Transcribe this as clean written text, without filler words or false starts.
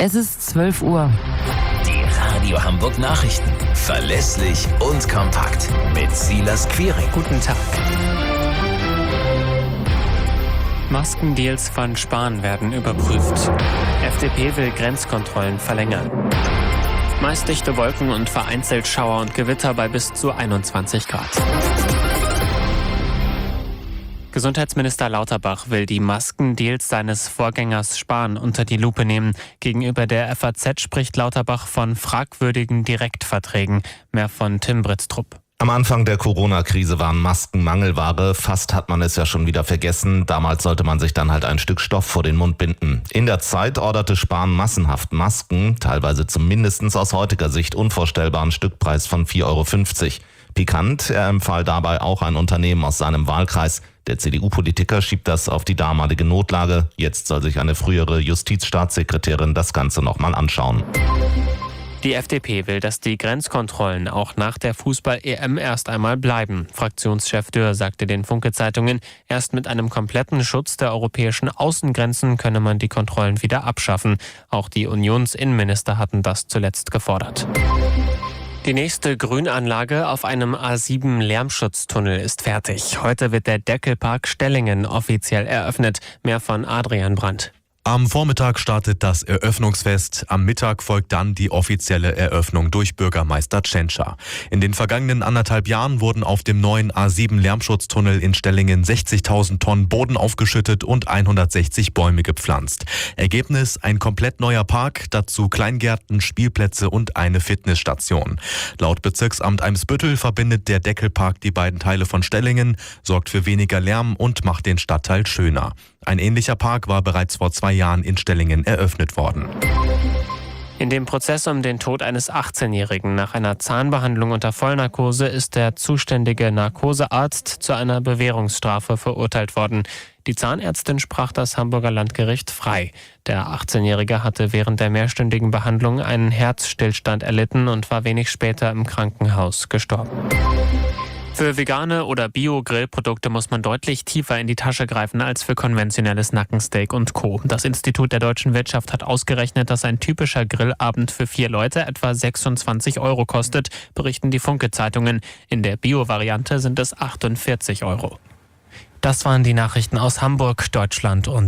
Es ist 12 Uhr. Die Radio Hamburg Nachrichten. Verlässlich und kompakt. Mit Silas Quiring. Guten Tag. Maskendeals von Spahn werden überprüft. FDP will Grenzkontrollen verlängern. Meist dichte Wolken und vereinzelt Schauer und Gewitter bei bis zu 21 Grad. Gesundheitsminister Lauterbach will die Maskendeals seines Vorgängers Spahn unter die Lupe nehmen. Gegenüber der FAZ spricht Lauterbach von fragwürdigen Direktverträgen. Mehr von Tim Britztrup. Am Anfang der Corona-Krise waren Masken Mangelware. Fast hat man es ja schon wieder vergessen. Damals sollte man sich dann halt ein Stück Stoff vor den Mund binden. In der Zeit orderte Spahn massenhaft Masken, teilweise zum mindestens aus heutiger Sicht unvorstellbaren Stückpreis von 4,50 Euro. Pikant, er empfahl dabei auch ein Unternehmen aus seinem Wahlkreis. Der CDU-Politiker schiebt das auf die damalige Notlage. Jetzt soll sich eine frühere Justizstaatssekretärin das Ganze nochmal anschauen. Die FDP will, dass die Grenzkontrollen auch nach der Fußball-EM erst einmal bleiben. Fraktionschef Dürr sagte den Funke-Zeitungen, erst mit einem kompletten Schutz der europäischen Außengrenzen könne man die Kontrollen wieder abschaffen. Auch die Unionsinnenminister hatten das zuletzt gefordert. Die nächste Grünanlage auf einem A7-Lärmschutztunnel ist fertig. Heute wird der Deckelpark Stellingen offiziell eröffnet. Mehr von Adrian Brandt. Am Vormittag startet das Eröffnungsfest. Am Mittag folgt dann die offizielle Eröffnung durch Bürgermeister Tschentscher. In den vergangenen 1,5 Jahren wurden auf dem neuen A7-Lärmschutztunnel in Stellingen 60.000 Tonnen Boden aufgeschüttet und 160 Bäume gepflanzt. Ergebnis: ein komplett neuer Park, dazu Kleingärten, Spielplätze und eine Fitnessstation. Laut Bezirksamt Eimsbüttel verbindet der Deckelpark die beiden Teile von Stellingen, sorgt für weniger Lärm und macht den Stadtteil schöner. Ein ähnlicher Park war bereits vor 2 Jahren in Stellingen eröffnet worden. In dem Prozess um den Tod eines 18-Jährigen nach einer Zahnbehandlung unter Vollnarkose ist der zuständige Narkosearzt zu einer Bewährungsstrafe verurteilt worden. Die Zahnärztin sprach das Hamburger Landgericht frei. Der 18-Jährige hatte während der mehrstündigen Behandlung einen Herzstillstand erlitten und war wenig später im Krankenhaus gestorben. Für vegane oder Bio-Grillprodukte muss man deutlich tiefer in die Tasche greifen als für konventionelles Nackensteak und Co. Das Institut der deutschen Wirtschaft hat ausgerechnet, dass ein typischer Grillabend für 4 Leute etwa 26 Euro kostet, berichten die Funke-Zeitungen. In der Bio-Variante sind es 48 Euro. Das waren die Nachrichten aus Hamburg, Deutschland und